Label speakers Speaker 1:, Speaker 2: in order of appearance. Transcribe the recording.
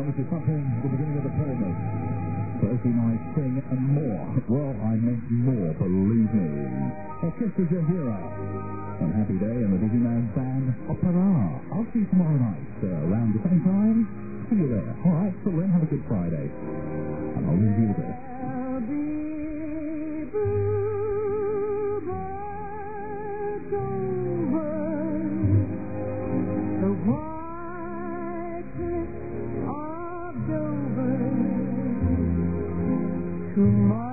Speaker 1: which is something at the beginning of the pyramid. Sophie might sing and more. Well, I meant more, believe me. Orchestra Jahira. On Happy Day and the Dizzy Man's Band, Opera. I'll see you tomorrow night, around the same time. See you there. All right, so then have a good Friday. And I'll leave you with this.
Speaker 2: Tomorrow.